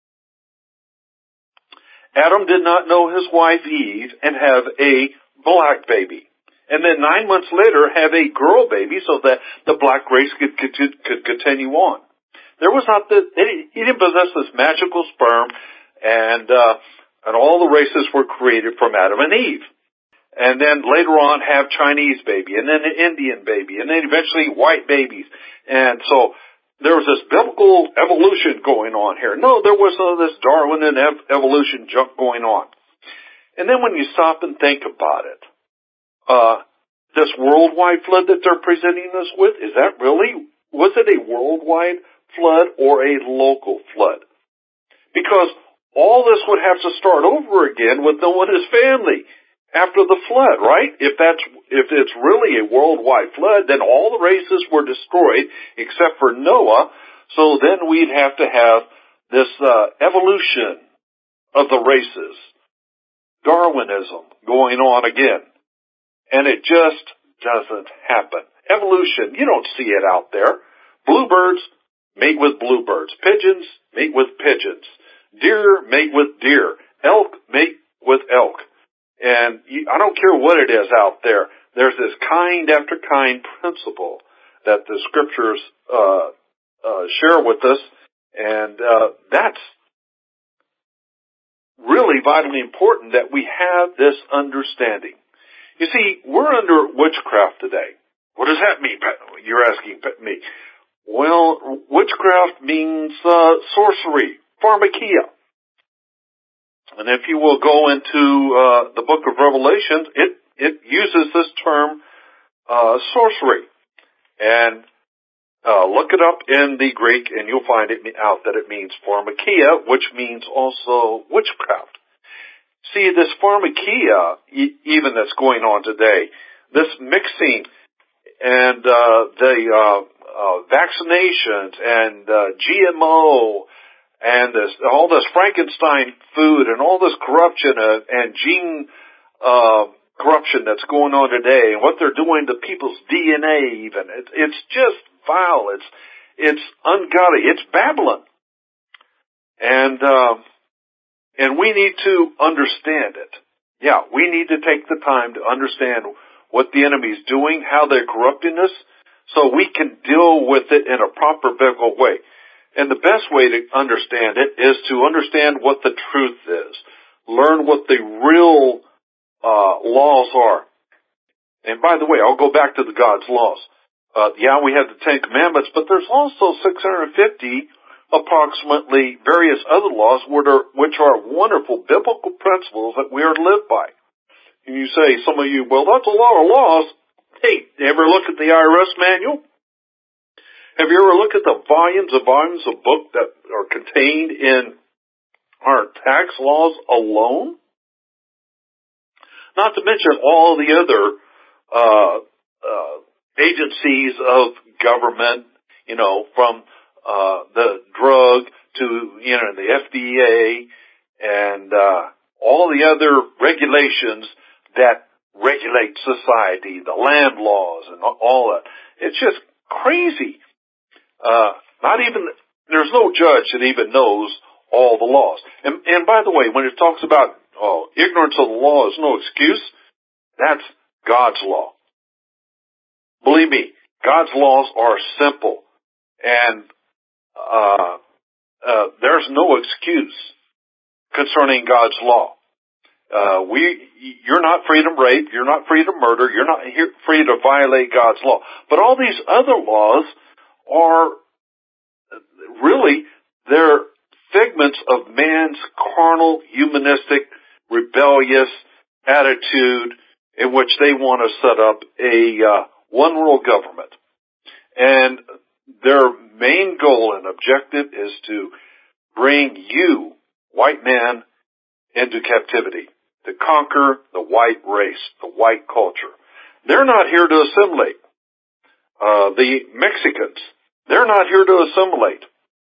Adam did not know his wife Eve and have a black baby. And then nine months later have a girl baby so that the black race could, could, could continue on. There was not the, he didn't possess this magical sperm, and, uh, and all the races were created from Adam and Eve. And then later on have Chinese baby, and then an Indian baby, and then eventually white babies. And so there was this biblical evolution going on here. No, there was uh, this Darwin and ev- evolution junk going on. And then when you stop and think about it, uh, this worldwide flood that they're presenting us with, is that really, was it a worldwide flood or a local flood? Because all this would have to start over again with Noah and his family after the flood, right? If that's, if it's really a worldwide flood, then all the races were destroyed except for Noah. So then we'd have to have this uh, evolution of the races, Darwinism going on again. And it just doesn't happen. Evolution, you don't see it out there. Bluebirds mate with bluebirds. Pigeons mate with pigeons. Deer mate with deer. Elk mate with elk. And you, I don't care what it is out there. There's this kind after kind principle that the scriptures uh, uh, share with us, and uh, that's really vitally important that we have this understanding. You see, we're under witchcraft today. What does that mean? You're asking me. Well, witchcraft means uh, sorcery, pharmakia. And if you will go into uh, the book of Revelation, it, it uses this term uh, sorcery. And uh, look it up in the Greek, and you'll find it out that it means pharmakia, which means also witchcraft. See, this pharmakia, e- even that's going on today, this mixing and uh, the uh, uh, vaccinations and uh, G M O and this, all this Frankenstein food and all this corruption uh, and gene uh, corruption that's going on today, and what they're doing to people's D N A even, it, it's just vile. It's it's ungodly. It's Babylon, and uh, and we need to understand it. Yeah, we need to take the time to understand what the enemy's doing, how they're corrupting us, so we can deal with it in a proper biblical way. And the best way to understand it is to understand what the truth is. Learn what the real uh, laws are. And by the way, I'll go back to the God's laws. Uh, yeah, we have the Ten Commandments, but there's also six hundred fifty approximately various other laws which are, which are wonderful biblical principles that we are to live by. And you say, some of you, well, that's a lot of laws. Hey, ever look at the I R S manual? Have you ever looked at the volumes and volumes of books that are contained in our tax laws alone? Not to mention all the other uh, uh, agencies of government, you know, from uh, the drug to, you know, the F D A and uh, all the other regulations that regulate society, the land laws and all that. It's just crazy. Uh, not even, there's no judge that even knows all the laws. And, and by the way, when it talks about oh, ignorance of the law is no excuse, that's God's law. Believe me, God's laws are simple, and uh, uh, there's no excuse concerning God's law. Uh, we, you're not free to rape, you're not free to murder, you're not here, free to violate God's law. But all these other laws are really, they're figments of man's carnal, humanistic, rebellious attitude in which they want to set up a uh, one world government. And their main goal and objective is to bring you, white man, into captivity, to conquer the white race, the white culture. They're not here to assimilate. Uh, the Mexicans, they're not here to assimilate.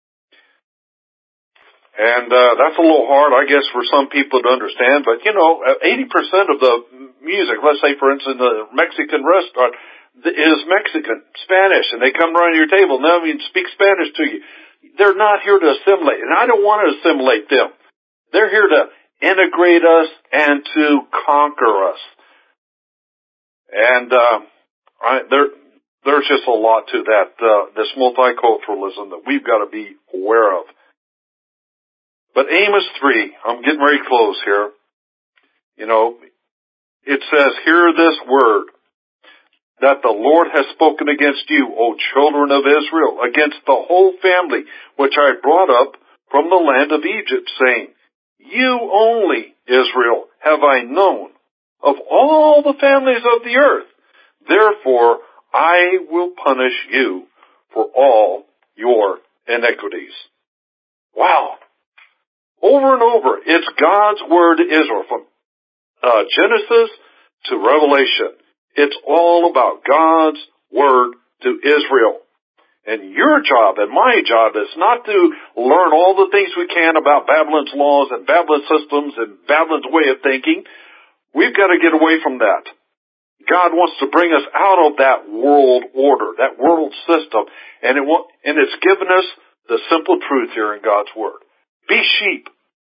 And uh, that's a little hard, I guess, for some people to understand. But, you know, eighty percent of the music, let's say, for instance, the Mexican restaurant, is Mexican, Spanish, and they come around your table and they'll even speak Spanish to you. They're not here to assimilate, and I don't want to assimilate them. They're here to integrate us and to conquer us. And uh, I, there, there's just a lot to that, uh, this multiculturalism that we've got to be aware of. But Amos three, I'm getting very close here. You know, it says, hear this word, that the Lord has spoken against you, O children of Israel, against the whole family, which I brought up from the land of Egypt, saying, you only, Israel, have I known of all the families of the earth. Therefore, I will punish you for all your iniquities. Wow. Over and over, it's God's word to Israel, from uh, Genesis to Revelation. It's all about God's word to Israel. And your job and my job is not to learn all the things we can about Babylon's laws and Babylon's systems and Babylon's way of thinking. We've got to get away from that. God wants to bring us out of that world order, that world system, and it will, and it's given us the simple truth here in God's word. Be sheep.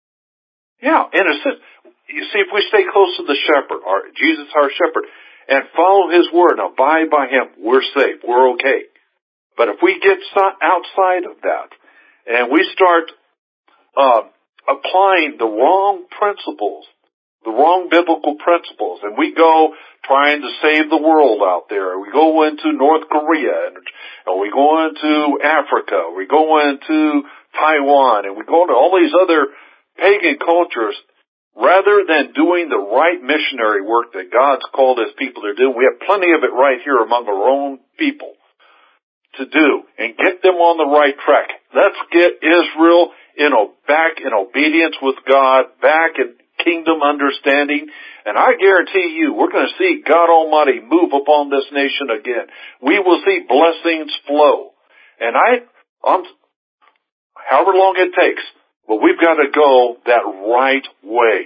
Yeah, in a sense, you see, if we stay close to the shepherd, our, Jesus our shepherd, and follow his word and abide by him, we're safe, we're okay. But if we get outside of that, and we start uh, applying the wrong principles, the wrong biblical principles, and we go trying to save the world out there, we go into North Korea, and, and we go into Africa, we go into Taiwan, and we go into all these other pagan cultures, rather than doing the right missionary work that God's called his people to do. We have plenty of it right here among our own people to do, and get them on the right track. Let's get Israel in o- back in obedience with God, back in kingdom understanding, and I guarantee you, we're going to see God Almighty move upon this nation again. We will see blessings flow, and I, I'm, however long it takes, but we've got to go that right way,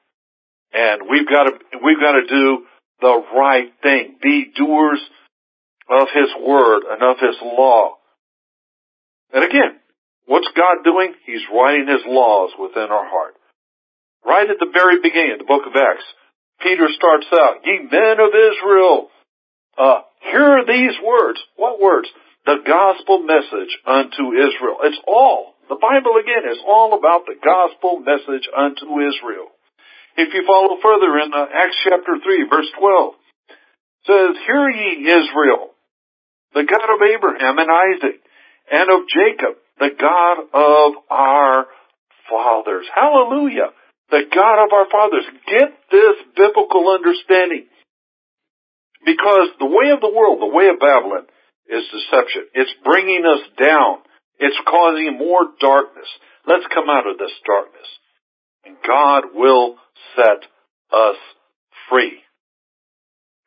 and we've got to we've got to do the right thing. Be doers of his word and of his law. And again, what's God doing? He's writing his laws within our heart. Right at the very beginning of the book of Acts, Peter starts out, ye men of Israel, uh, hear these words. What words? The gospel message unto Israel. It's all, the Bible again is all about the gospel message unto Israel. If you follow further in uh, Acts chapter three, verse twelve, it says, hear ye Israel, the God of Abraham and Isaac, and of Jacob, the God of our fathers. Hallelujah. The God of our fathers. Get this biblical understanding. Because the way of the world, the way of Babylon, is deception. It's bringing us down. It's causing more darkness. Let's come out of this darkness. And God will set us free.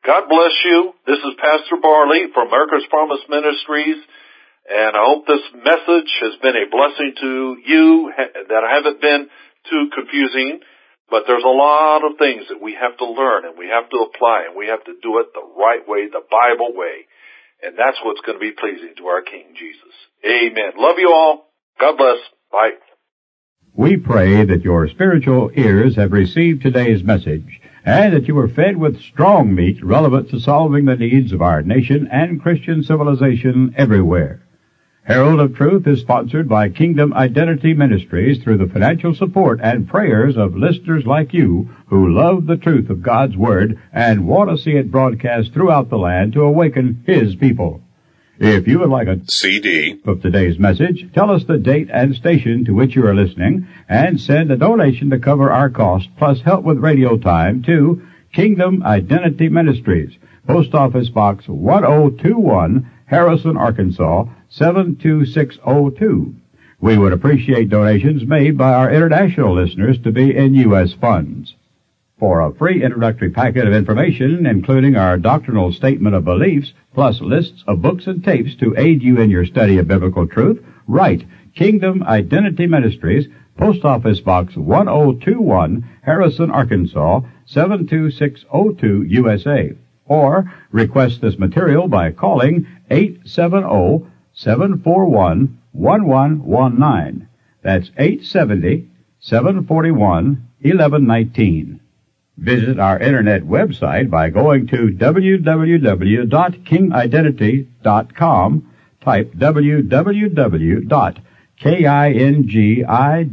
God bless you. This is Pastor Barley from America's Promise Ministries, and I hope this message has been a blessing to you, that I haven't been too confusing, but there's a lot of things that we have to learn and we have to apply, and we have to do it the right way, the Bible way, and that's what's going to be pleasing to our King Jesus. Amen. Love you all. God bless. Bye. We pray that your spiritual ears have received today's message, and that you were fed with strong meat relevant to solving the needs of our nation and Christian civilization everywhere. Herald of Truth is sponsored by Kingdom Identity Ministries through the financial support and prayers of listeners like you who love the truth of God's Word and want to see it broadcast throughout the land to awaken His people. If you would like a C D of today's message, tell us the date and station to which you are listening, and send a donation to cover our cost, plus help with radio time, to Kingdom Identity Ministries, Post Office Box one oh two one, Harrison, Arkansas, seven two six oh two. We would appreciate donations made by our international listeners to be in U S funds. For a free introductory packet of information, including our doctrinal statement of beliefs, plus lists of books and tapes to aid you in your study of biblical truth, write Kingdom Identity Ministries, Post Office Box one oh two one, Harrison, Arkansas, seven two six oh two, U S A. Or request this material by calling eight seven zero, seven four one, one one one nine. That's eight seven zero, seven four one, one one one nine. Visit our internet website by going to w w w dot king identity dot com. Type w w w dot king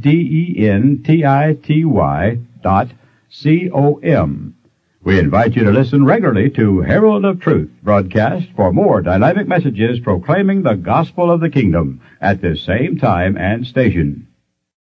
identity dot com. We invite you to listen regularly to Herald of Truth broadcast for more dynamic messages proclaiming the gospel of the kingdom at this same time and station.